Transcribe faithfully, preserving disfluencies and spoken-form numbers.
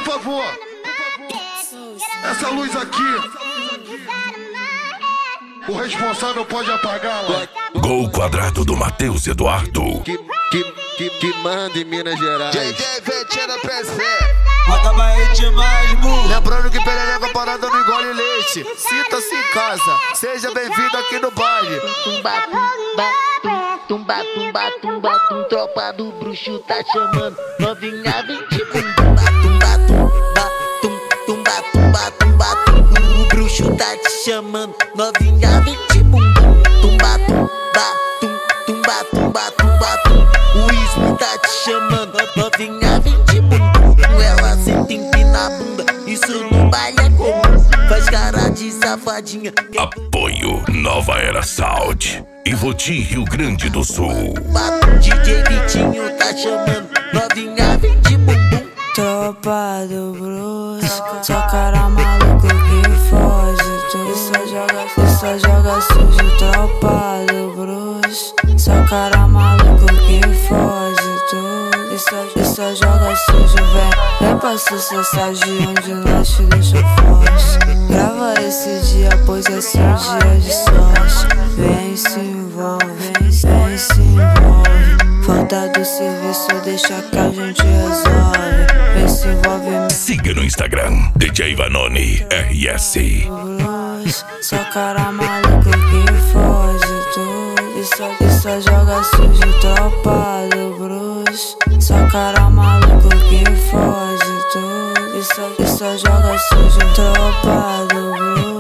por favor. Essa luz aqui, o responsável pode apagá-la. Gol quadrado do Matheus Eduardo. Que, que, que, que manda em Minas Gerais. J J Vetina P C. Roda Bahia mais, mu. Lembrando que perereca parada não engole leite. Sinta-se em casa, seja bem-vindo aqui no baile. Tumba, tumba, tumba, tumba, tumba, tum. Tropa do bruxo tá chamando. Novinha vem de bum. Tumba, tumba, tum, tumba, tumba, tumba, tum. O bruxo tá te chamando. Novinha vem de bum. Tumba, tumba, tum, tumba, tumba, tumba, tum. O Ismo tá te chamando. Novinha vem de bum. Ela senta empina a bunda. Isso no baile é comum. Faz cara de safadinha. Apoio Nova Era Sound e Voti, Rio Grande do Sul. D J Vitinho tá chamando. Novinha vem de bumbum. Tropa do bruxo, só cara maluco que foge. Tu só joga, tu só joga sujo. Tropa do bruxo, só cara maluco que foge. Tu só, tu só joga sujo. Vem, vem pra sucessagem onde nós te deixa forte. Grava esse dia, pois esse é um dia de sorte. Vem se envolve, vem, vem se envolve. Falta do serviço, deixa que a gente resolve. Vem se envolve. Siga no Instagram, D J Vanoni R S. Só cara maluco que foge. Tu e só, e só joga sujo. Tropa do bruxo, só cara maluco que foge. Tu e só, e só joga sujo. Tropa do bruxo.